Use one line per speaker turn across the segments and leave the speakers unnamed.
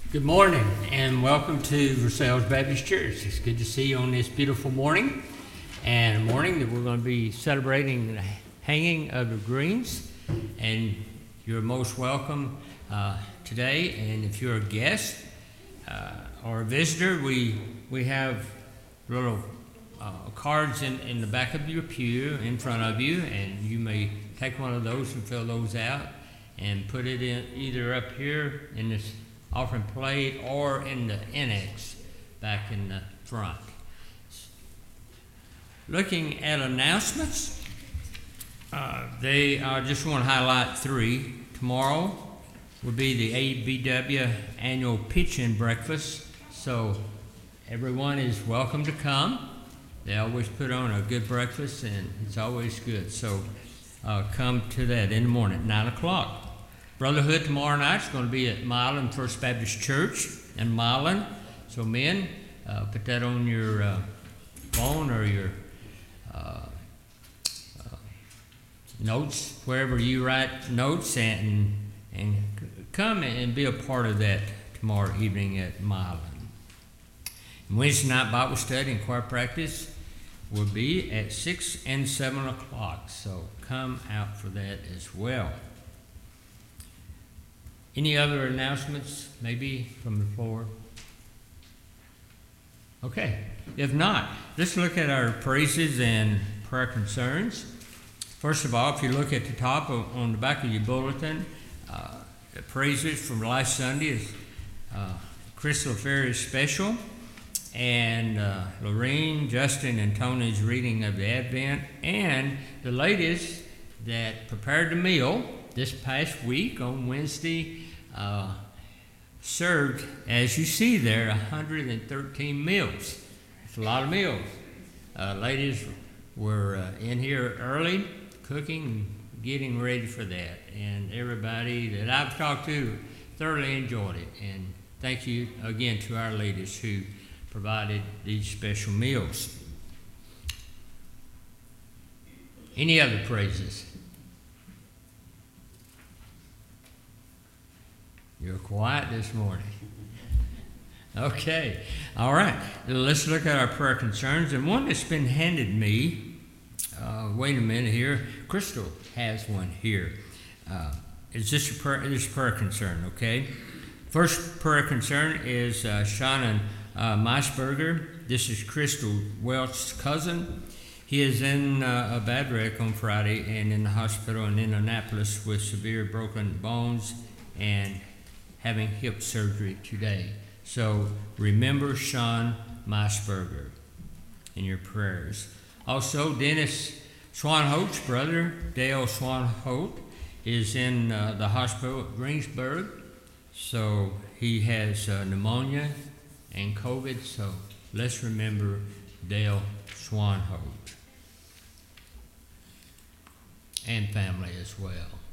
Good morning and welcome to Versailles Baptist Church. It's good to see you on this beautiful morning, and a morning that we're going to be celebrating the hanging of the greens, and you're most welcome today. And if you're a guest or a visitor, we have little cards in the back of your pew in front of you, and you may take one of those and fill those out and put it in either up here in this offering plate or in the annex back in the front. Looking at announcements, I just want to highlight three. Tomorrow will be the ABW annual pitch-in breakfast, so everyone is welcome to come. They always put on a good breakfast, and it's always good. So come to that in the morning at 9 o'clock. Brotherhood tomorrow night is going to be at Milan First Baptist Church in Milan. So men, put that on your phone or your notes, wherever you write notes, and come and be a part of that tomorrow evening at Milan. And Wednesday night Bible study and choir practice will be at 6 and 7 o'clock. So come out for that as well. Any other announcements, maybe from the floor? Okay. If not, let's look at our praises and prayer concerns. First of all, if you look at the top on the back of your bulletin, the praises from last Sunday is Crystal Ferry's special, and Lorraine, Justin, and Tony's reading of the Advent, and the ladies that prepared the meal this past week on Wednesday served, as you see there, 113 meals. It's a lot of meals. Ladies were in here early, cooking and getting ready for that. And everybody that I've talked to thoroughly enjoyed it. And thank you again to our ladies who provided these special meals. Any other praises? You're quiet this morning. Okay. All right. Let's look at our prayer concerns. And one that's been handed me, wait a minute here. Crystal has one here. Is this a prayer concern, okay? First prayer concern is Shannon Meisberger. This is Crystal Welch's cousin. He is in a bad wreck on Friday and in the hospital in Indianapolis with severe broken bones and having hip surgery today. So remember Sean Meisberger in your prayers. Also, Dennis Swanholt's brother, Dale Swanholt, is in the hospital at Greensburg. So he has pneumonia and COVID. So let's remember Dale Swanholt and family as well.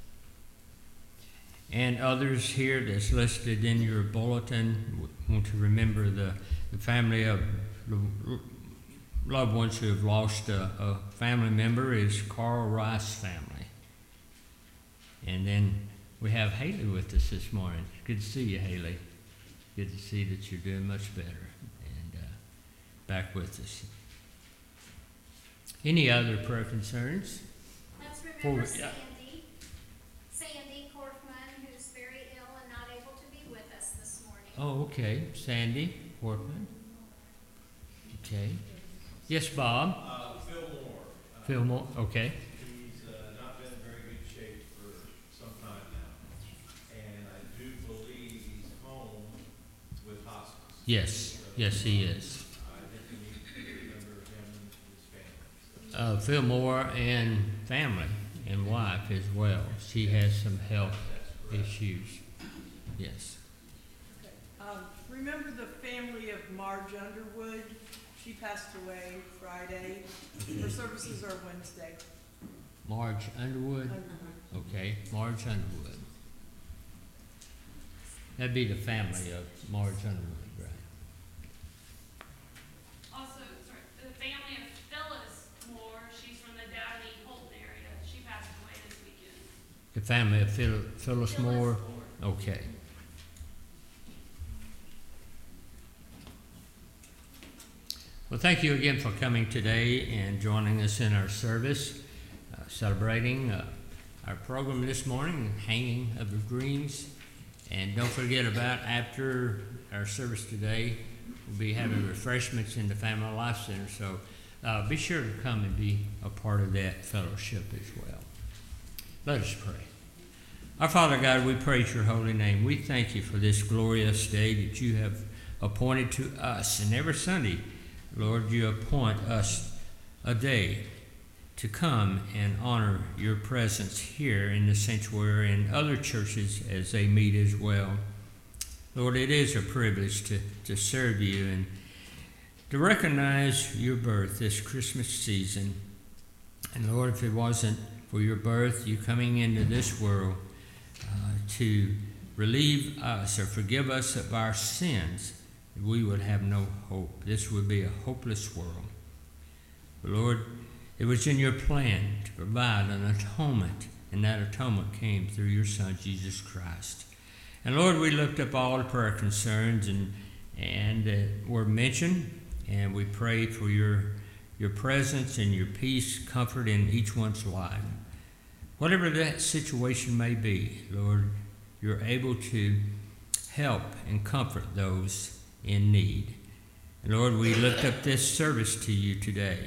And others here that's listed in your bulletin, want to remember the family of loved ones who have lost a family member is Carl Rice family. And then we have Haley with us this morning. Good to see you, Haley. Good to see that you're doing much better and back with us. Any other prayer concerns?
Let's remember Sandy Korfman, who's very ill and not able to be with us this morning.
Oh, okay. Sandy Korfman. Okay. Yes, Bob? Phil Moore, okay.
He's not been in very good shape for some time now. And I do believe he's home with hospice.
Yes, yes, he is.
I think we need to remember him and his family.
Phil Moore and family and wife as well. She has some health issues. Yes.
Okay. Remember the family of Marge Underwood? She passed away Friday. Her services are Wednesday.
Marge Underwood? Okay, Marge Underwood. That'd be the family of Marge Underwood, right?
Also, the family of Phyllis Moore, she's from the Downey Holton area. She passed away this weekend.
The family of Phyllis Moore? Okay. Well, thank you again for coming today and joining us in our service, celebrating our program this morning, Hanging of the Greens. And don't forget about after our service today, we'll be having refreshments in the Family Life Center. So be sure to come and be a part of that fellowship as well. Let us pray. Our Father God, we praise your holy name. We thank you for this glorious day that you have appointed to us. And every Sunday, Lord, you appoint us a day to come and honor your presence here in the sanctuary and other churches as they meet as well. Lord, it is a privilege to serve you and to recognize your birth this Christmas season. And Lord, if it wasn't for your birth, you coming into this world to relieve us or forgive us of our sins, we would have no hope. This would be a hopeless world. But Lord, it was in your plan to provide an atonement, and that atonement came through your Son, Jesus Christ. And Lord, we lift up all the prayer concerns and were mentioned, and we pray for your presence and your peace, comfort in each one's life. Whatever that situation may be, Lord, you're able to help and comfort those in need. And Lord, we lift up this service to you today.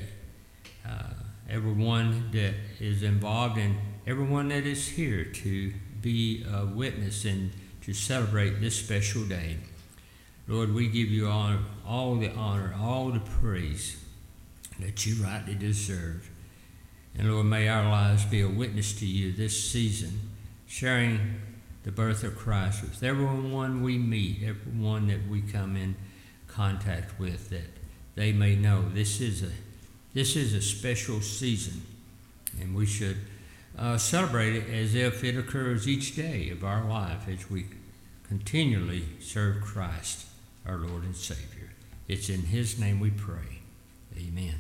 Everyone that is involved and everyone that is here to be a witness and to celebrate this special day. Lord, we give you all the honor, all the praise that you rightly deserve. And Lord, may our lives be a witness to you this season, sharing the birth of Christ with everyone we meet, everyone that we come in contact with, that they may know this is a special season, and we should celebrate it as if it occurs each day of our life as we continually serve Christ, our Lord and Savior. It's in his name we pray. Amen.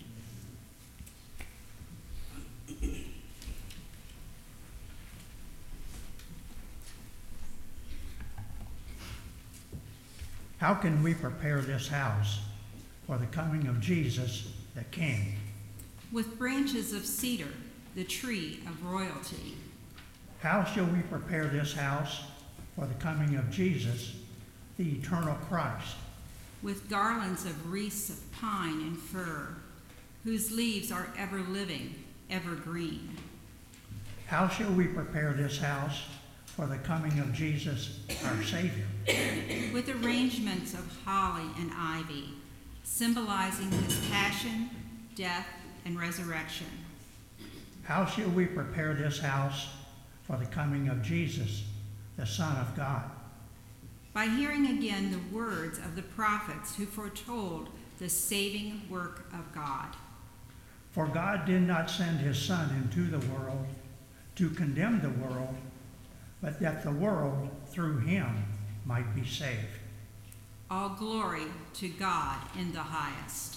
How can we prepare this house for the coming of Jesus, the King?
With branches of cedar, the tree of royalty.
How shall we prepare this house for the coming of Jesus, the eternal Christ?
With garlands of wreaths of pine and fir, whose leaves are ever living, evergreen.
How shall we prepare this house for the coming of Jesus, our Savior?
With arrangements of holly and ivy, symbolizing his passion, death, and resurrection.
How shall we prepare this house for the coming of Jesus, the Son of God?
By hearing again the words of the prophets who foretold the saving work of God.
For God did not send his Son into the world to condemn the world, but that the world through him might be saved.
All glory to God in the highest.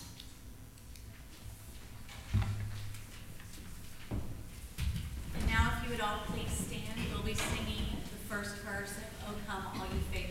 And now if you would all please stand, we'll be singing the first verse of O Come All You Faithful.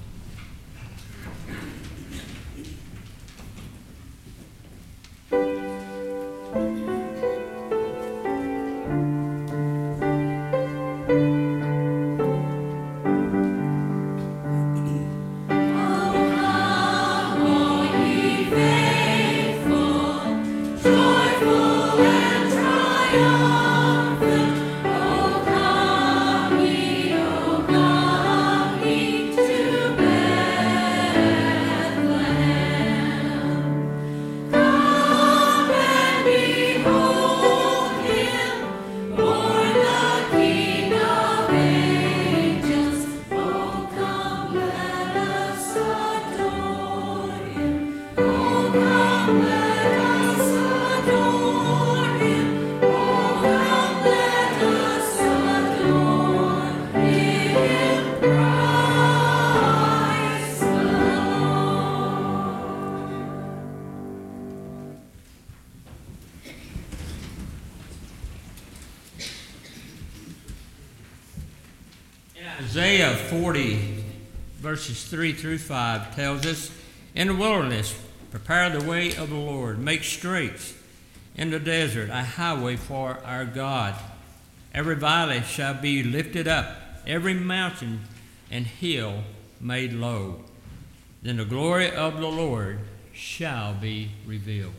Isaiah 40, verses 3 through 5 tells us, in the wilderness Prepare the way of the Lord. Make straight in the desert a highway for our God. Every valley shall be lifted up, every mountain and hill made low. Then the glory of the Lord shall be revealed.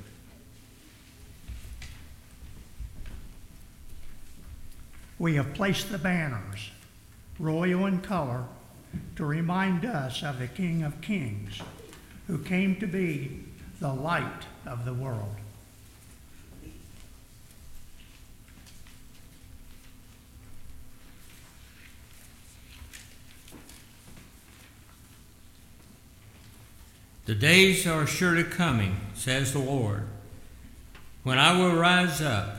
We have placed the banners, royal in color, to remind us of the King of Kings, who came to be the light of the world.
The days are surely coming, says the Lord, when I will rise up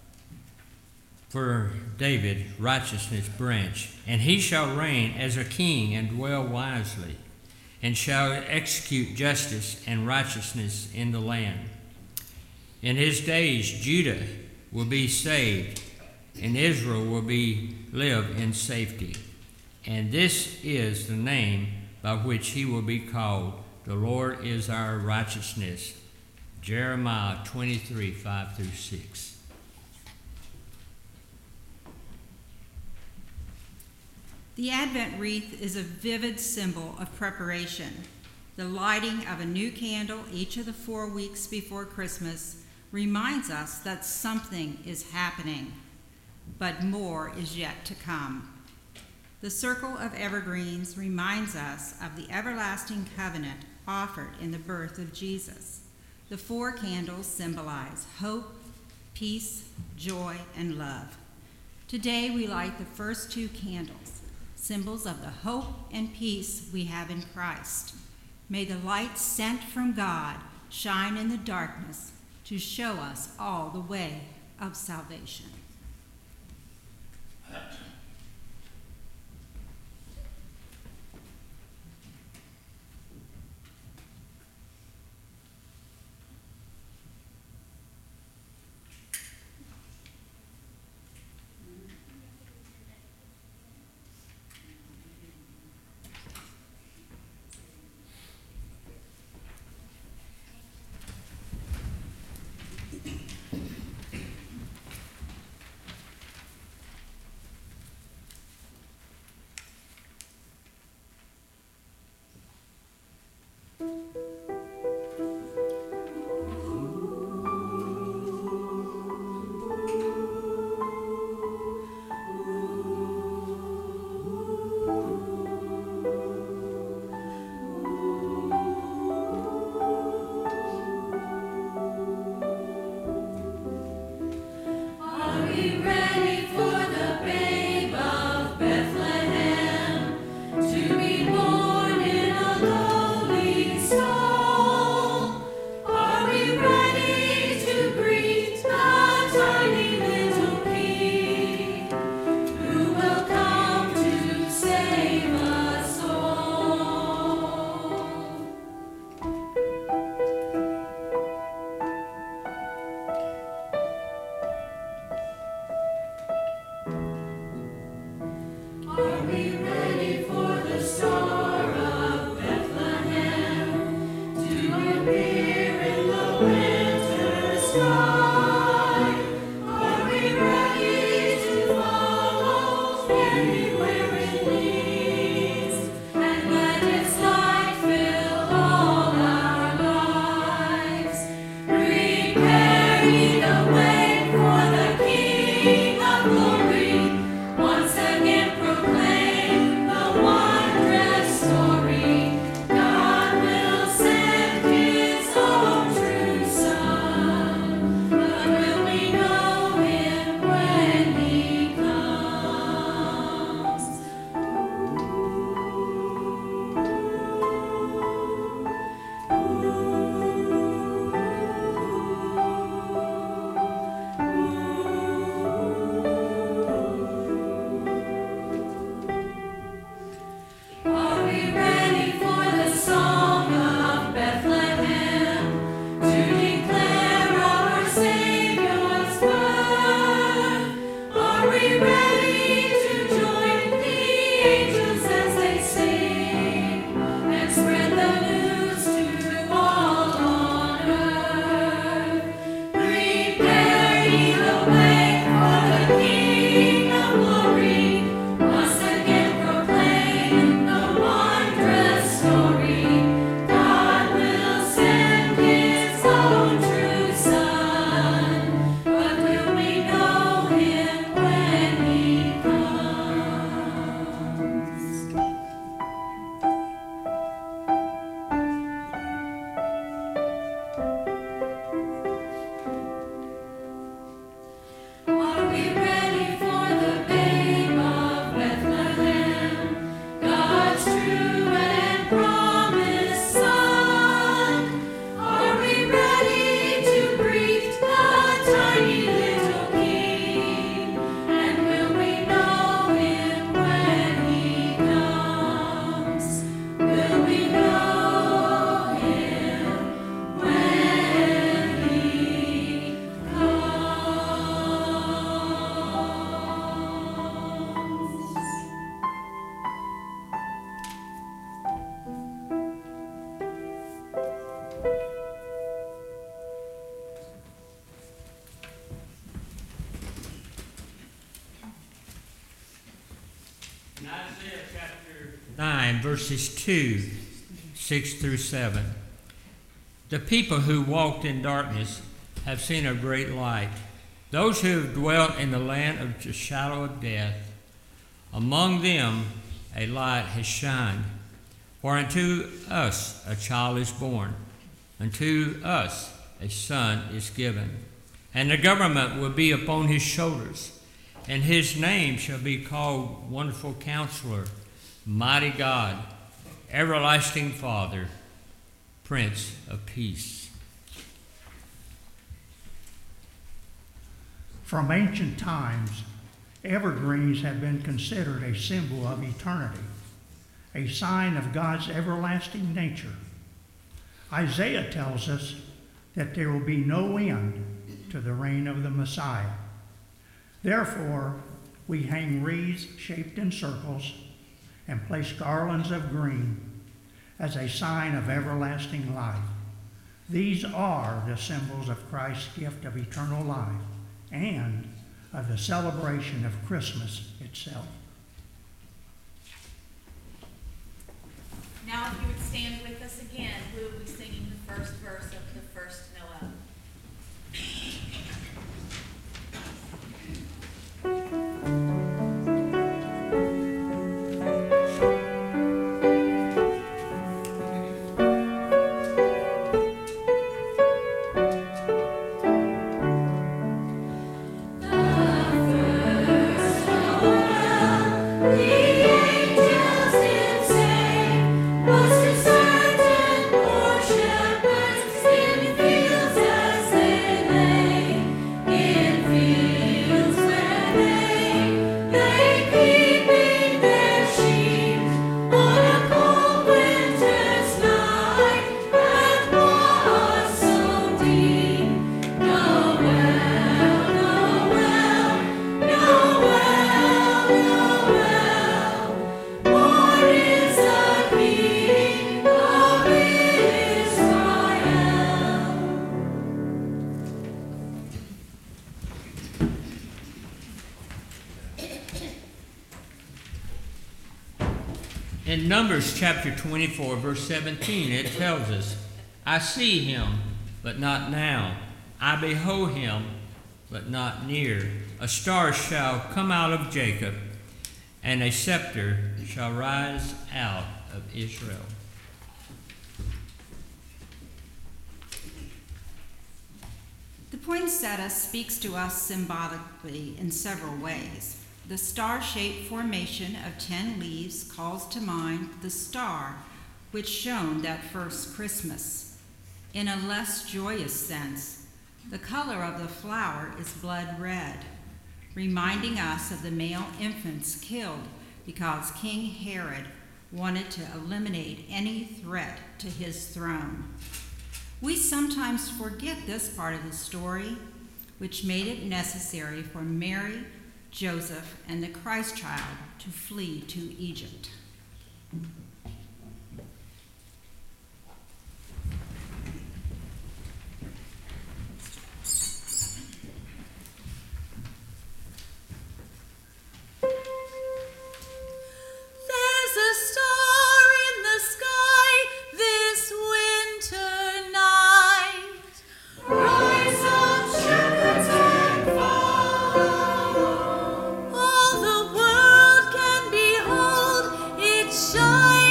for David righteousness branch, and he shall reign as a king and dwell wisely, and shall execute justice and righteousness in the land. In his days Judah will be saved, and Israel will live in safety. And this is the name by which he will be called: the Lord is our righteousness. Jeremiah 23, 5 through 6.
The Advent wreath is a vivid symbol of preparation. The lighting of a new candle each of the 4 weeks before Christmas reminds us that something is happening, but more is yet to come. The circle of evergreens reminds us of the everlasting covenant offered in the birth of Jesus. The 4 candles symbolize hope, peace, joy, and love. Today we light the first 2 candles, symbols of the hope and peace we have in Christ. May the light sent from God shine in the darkness to show us all the way of salvation.
Son.
9, verses 2, 6 through 7. The people who walked in darkness have seen a great light. Those who have dwelt in the land of the shadow of death, among them a light has shined. For unto us a child is born, unto us a son is given, and the government will be upon his shoulders, and his name shall be called Wonderful Counselor, Mighty God, Everlasting Father, Prince of Peace.
From ancient times, evergreens have been considered a symbol of eternity, a sign of God's everlasting nature. Isaiah tells us that there will be no end to the reign of the Messiah. Therefore, we hang wreaths shaped in circles and place garlands of green as a sign of everlasting life. These are the symbols of Christ's gift of eternal life and of the celebration of Christmas itself.
Now, if you would stand with us again, we will be singing the first verse of the first Noel.
In Numbers chapter 24, verse 17, it tells us, I see him, but not now. I behold him, but not near. A star shall come out of Jacob, and a scepter shall rise out of Israel.
The poinsettia speaks to us symbolically in several ways. The star-shaped formation of 10 leaves calls to mind the star which shone that first Christmas. In a less joyous sense, the color of the flower is blood red, reminding us of the male infants killed because King Herod wanted to eliminate any threat to his throne. We sometimes forget this part of the story, which made it necessary for Mary, Joseph, and the Christ child to flee to Egypt.
There's a star in the sky this winter night. Rise up, shepherds, and follow. All the world can behold its shine.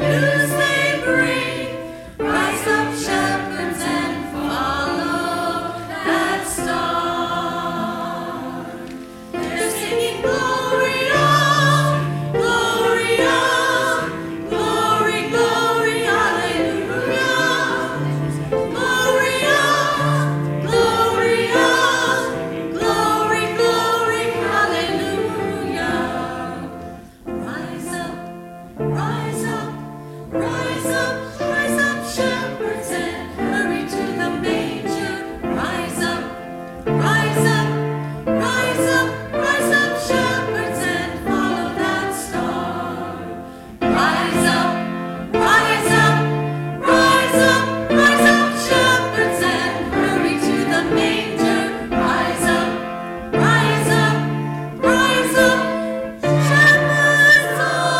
news they bring. Rise up, shepherds, and follow that star. They're singing Gloria, Gloria, glory, glory, hallelujah. Gloria, Gloria, glory, glory, hallelujah. Rise up, rise up, rise up, rise up, shepherds, and hurry to the manger. Rise up, rise up, rise up, rise up, shepherds, and follow that star. Rise up, rise up, rise up, rise up, shepherds, and hurry to the manger. Rise up, rise up, rise up, shepherds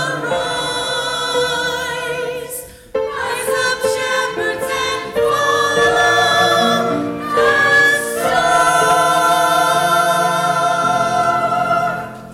arise. Rise up, shepherds, and follow the star.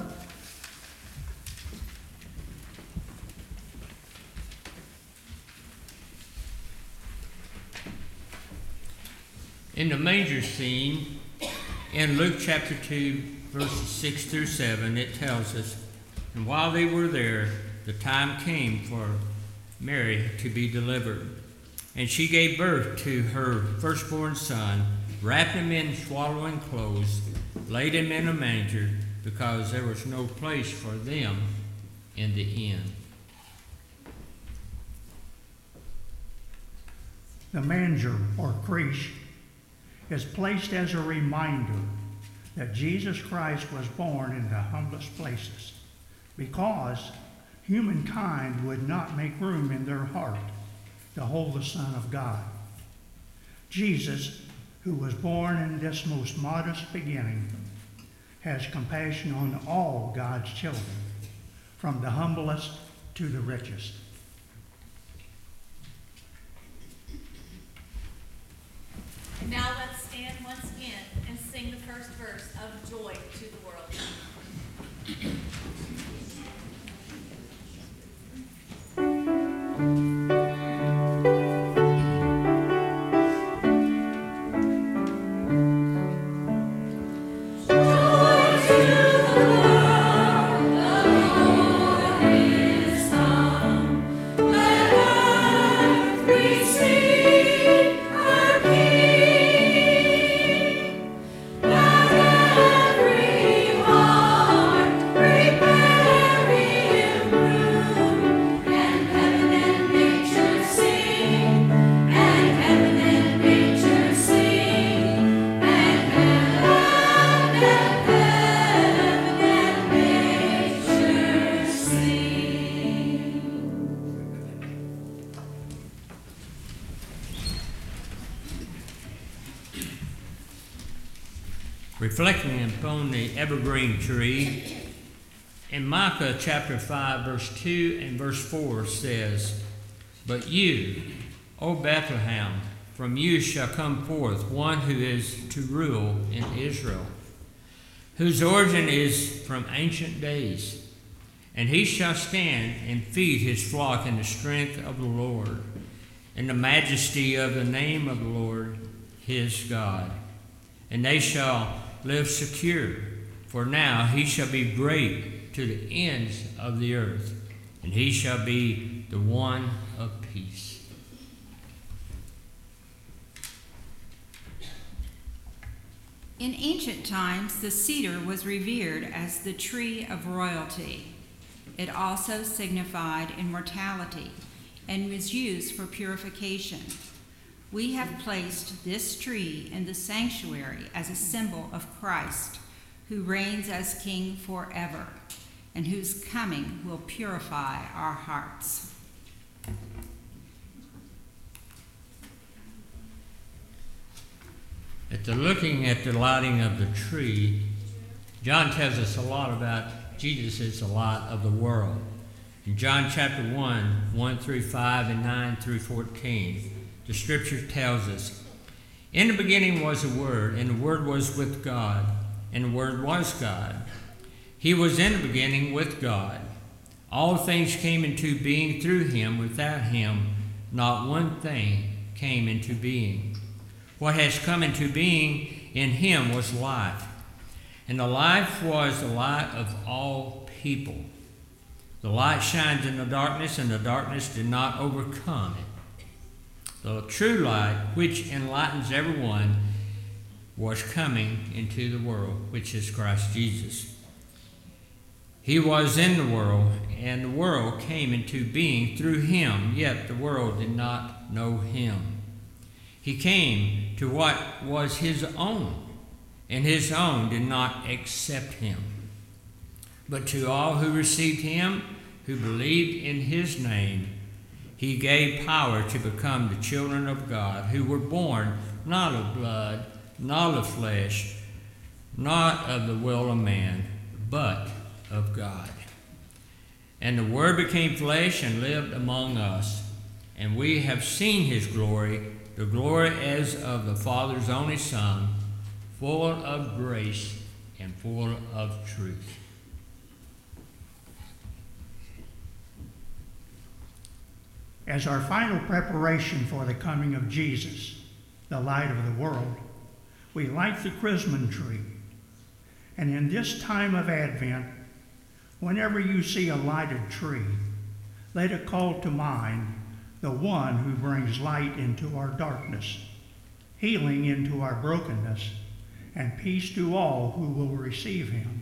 In the manger scene, in Luke chapter 2, verses 6 through 7, it tells us, and while they were there, the time came for Mary to be delivered. And she gave birth to her firstborn son, wrapped him in swaddling clothes, laid him in a manger, because there was no place for them in the inn.
The manger, or creche, is placed as a reminder that Jesus Christ was born in the humblest places, because humankind would not make room in their heart to hold the Son of God. Jesus, who was born in this most modest beginning, has compassion on all God's children, from the humblest to the richest.
And now let's stand once again and sing the first verse of Joy to the World.
Reflecting upon the evergreen tree, in Micah chapter 5, verse 2 and verse 4 says, "But you, O Bethlehem, from you shall come forth one who is to rule in Israel, whose origin is from ancient days. And he shall stand and feed his flock in the strength of the Lord, in the majesty of the name of the Lord his God. And they shall live secure, for now he shall be great to the ends of the earth, and he shall be the one of peace."
In ancient times, the cedar was revered as the tree of royalty. It also signified immortality and was used for purification. We have placed this tree in the sanctuary as a symbol of Christ, who reigns as King forever, and whose coming will purify our hearts.
Looking at the lighting of the tree, John tells us a lot about Jesus is the light of the world. In John chapter 1, 1 through 5 and 9 through 14, the scripture tells us, "In the beginning was the Word, and the Word was with God, and the Word was God. He was in the beginning with God. All things came into being through him. Without him, not one thing came into being. What has come into being in him was life, and the life was the light of all people. The light shines in the darkness, and the darkness did not overcome it. The true light, which enlightens everyone, was coming into the world, which is Christ Jesus. He was in the world, and the world came into being through him, yet the world did not know him. He came to what was his own, and his own did not accept him. But to all who received him, who believed in his name, he gave power to become the children of God, who were born not of blood, not of flesh, not of the will of man, but of God. And the Word became flesh and lived among us, and we have seen his glory, the glory as of the Father's only Son, full of grace and full of truth.
As our final preparation for the coming of Jesus, the light of the world, we light the chrism tree. And in this time of Advent, whenever you see a lighted tree, let it call to mind the one who brings light into our darkness, healing into our brokenness, and peace to all who will receive him.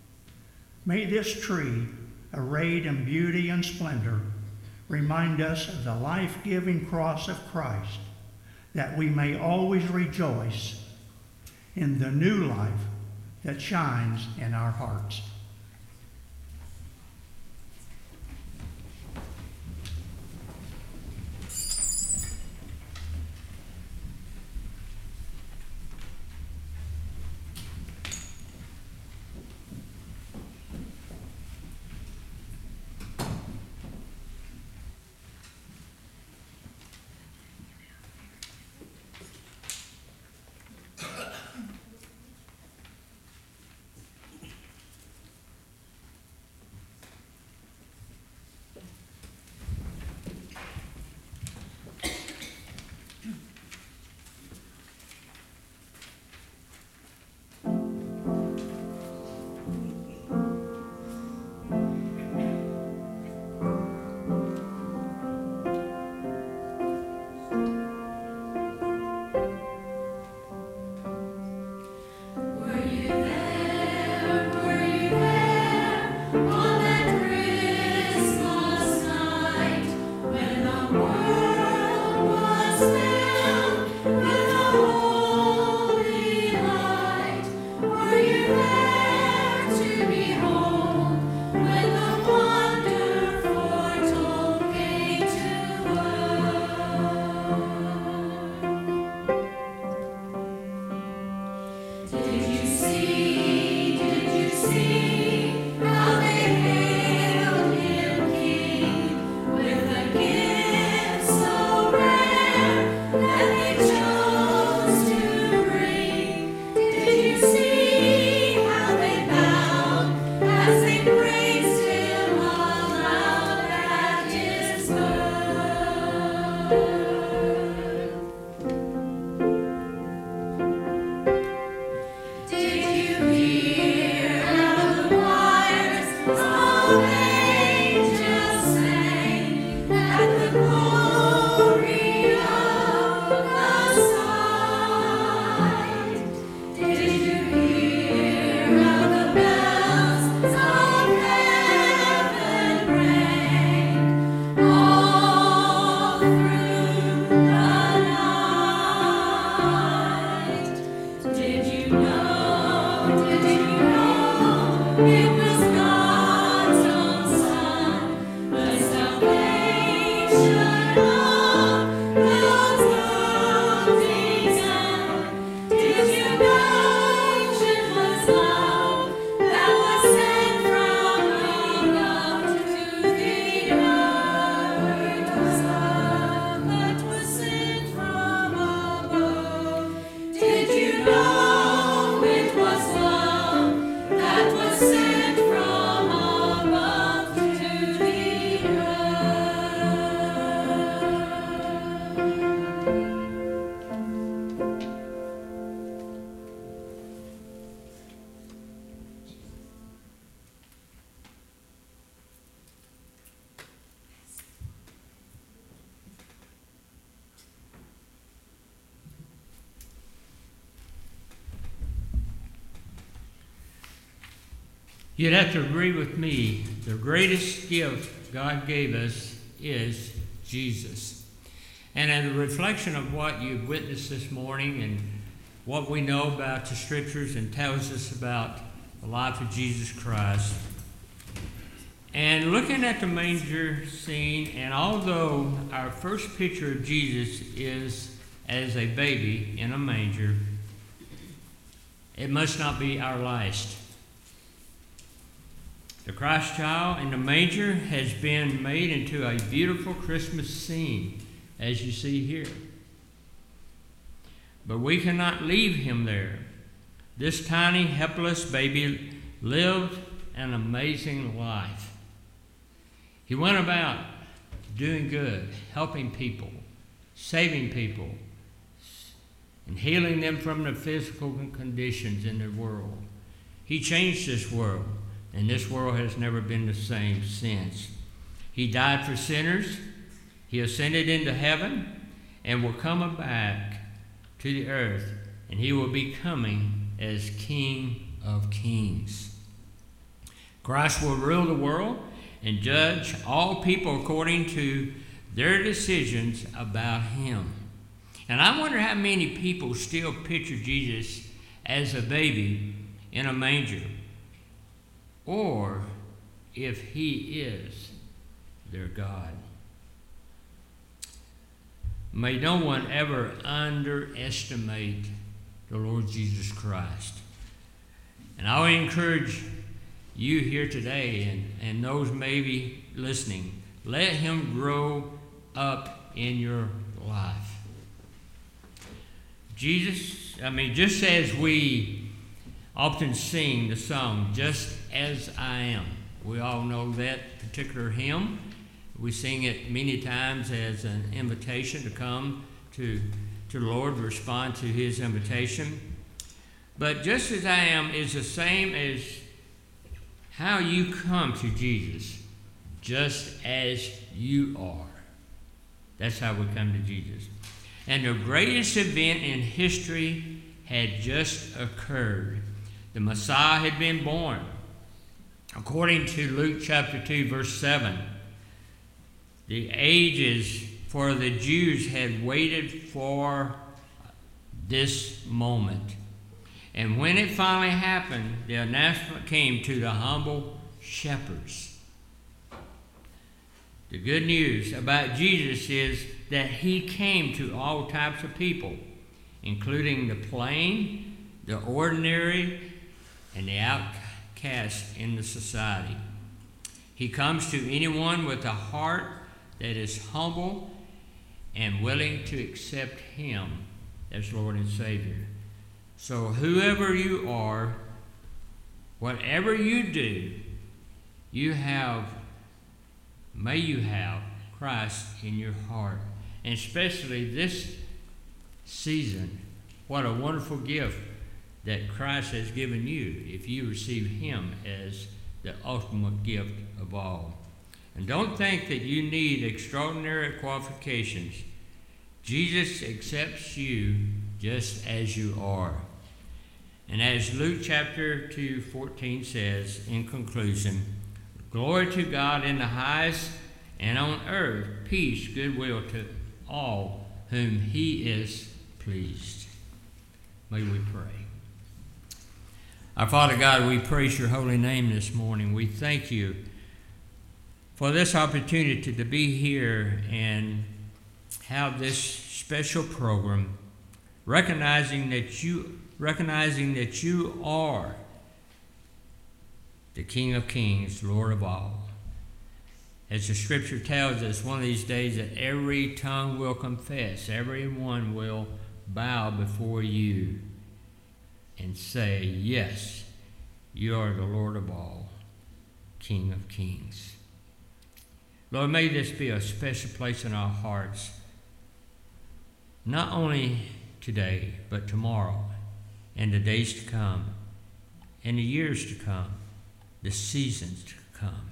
May this tree, arrayed in beauty and splendor, remind us of the life-giving cross of Christ, that we may always rejoice in the new life that shines in our hearts.
All through
You'd have to agree with me, the greatest gift God gave us is Jesus. And as a reflection of what you've witnessed this morning and what we know about the Scriptures and tells us about the life of Jesus Christ, and looking at the manger scene, and although our first picture of Jesus is as a baby in a manger, it must not be our last. The Christ child in the manger has been made into a beautiful Christmas scene, as you see here. But we cannot leave him there. This tiny, helpless baby lived an amazing life. He went about doing good, helping people, saving people, and healing them from the physical conditions in the world. He changed this world, and this world has never been the same since. He died for sinners, he ascended into heaven, and will come back to the earth, and he will be coming as King of Kings. Christ will rule the world and judge all people according to their decisions about him. And I wonder how many people still picture Jesus as a baby in a manger, or if he is their God. May no one ever underestimate the Lord Jesus Christ. And I would encourage you here today and those maybe listening, let him grow up in your life. Jesus, just as we often sing the song, Just As I Am. We all know that particular hymn. We sing it many times as an invitation to come to the Lord, respond to his invitation. But just as I am is the same as how you come to Jesus, just as you are. That's how we come to Jesus. And the greatest event in history had just occurred. The Messiah had been born. According to Luke chapter 2, verse 7, the ages for the Jews had waited for this moment. And when it finally happened, the announcement came to the humble shepherds. The good news about Jesus is that he came to all types of people, including the plain, the ordinary, and the outcast in the society. He comes to anyone with a heart that is humble and willing to accept him as Lord and Savior. So whoever you are, whatever you do, may you have Christ in your heart. And especially this season, what a wonderful gift that Christ has given you if you receive him as the ultimate gift of all. And don't think that you need extraordinary qualifications. Jesus accepts you just as you are. And as Luke chapter 2:14 says in conclusion, glory to God in the highest, and on earth peace, goodwill to all whom he is pleased. May we pray. Our Father God, we praise your holy name this morning. We thank you for this opportunity to be here and have this special program, recognizing that you are the King of Kings, Lord of all. As the scripture tells us, one of these days that every tongue will confess, everyone will bow before you and say, yes, you are the Lord of all, King of Kings. Lord, may this be a special place in our hearts, not only today, but tomorrow, and the days to come, and the years to come, the seasons to come.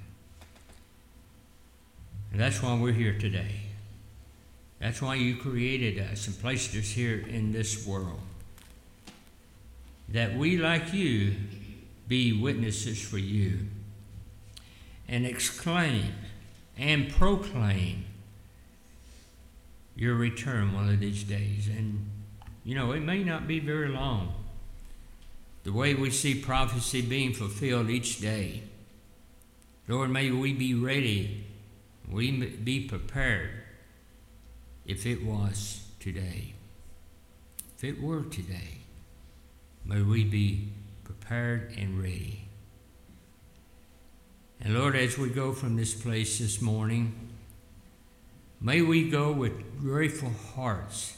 And that's why we're here today. That's why you created us and placed us here in this world. That we, like you, be witnesses for you and exclaim and proclaim your return one of these days. And, you know, it may not be very long. The way we see prophecy being fulfilled each day. Lord, may we be ready, we be prepared if it was today. If it were today, may we be prepared and ready. And Lord, as we go from this place this morning, may we go with grateful hearts,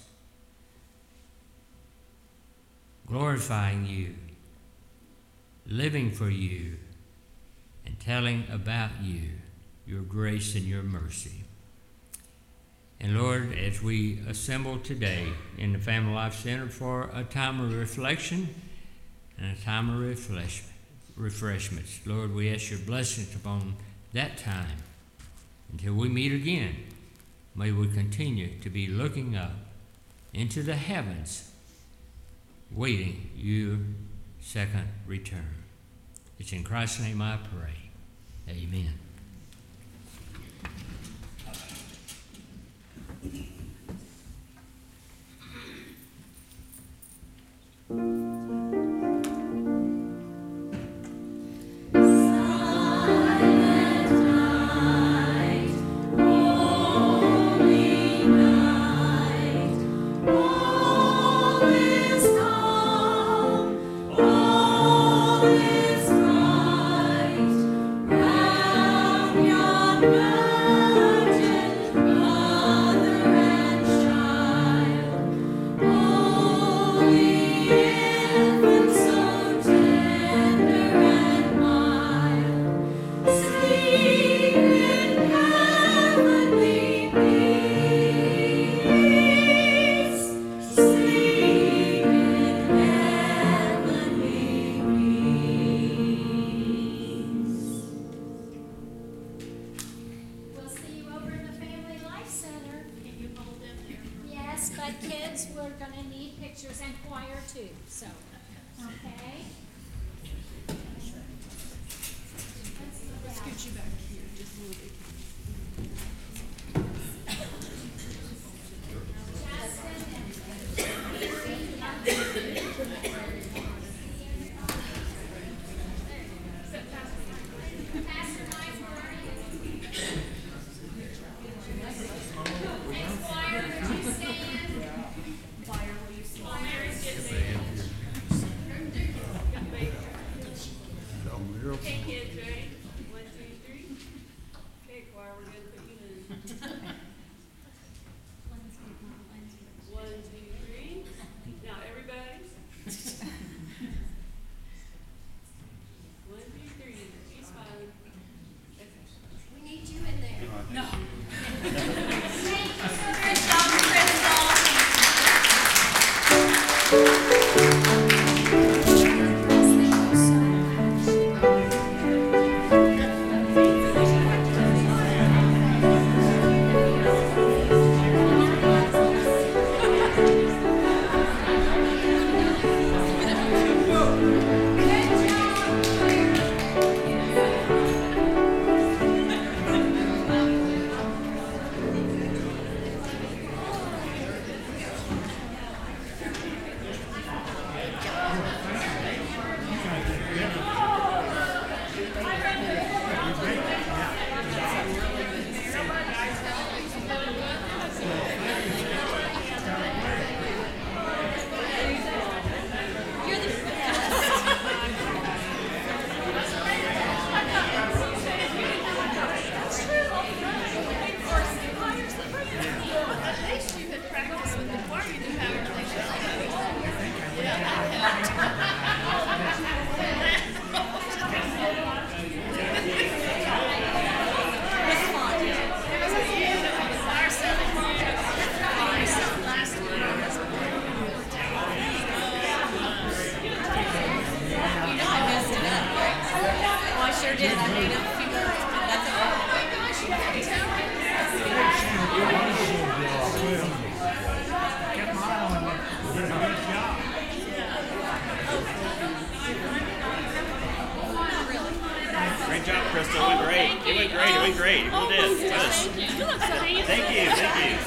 glorifying you, living for you, and telling about you, your grace and your mercy. And Lord, as we assemble today in the Family Life Center for a time of reflection and a time of refreshments, Lord, we ask your blessings upon that time. Until we meet again, may we continue to be looking up into the heavens, waiting your second return. It's in Christ's name I pray. Amen.
We'll see you over in the Family Life Center.
Can you hold them there?
Yes, but kids, we're gonna need pictures and choir too, so, okay?
Let's get you back here, just a little bit.
Pastor Mike, where are you? And choir, would you stand?
Mary's getting Okay, kids, ready? 1, 2, 3. Okay,
It went great. It went great. It really did. Yes.
You look so handsome.
Thank you. Thank you.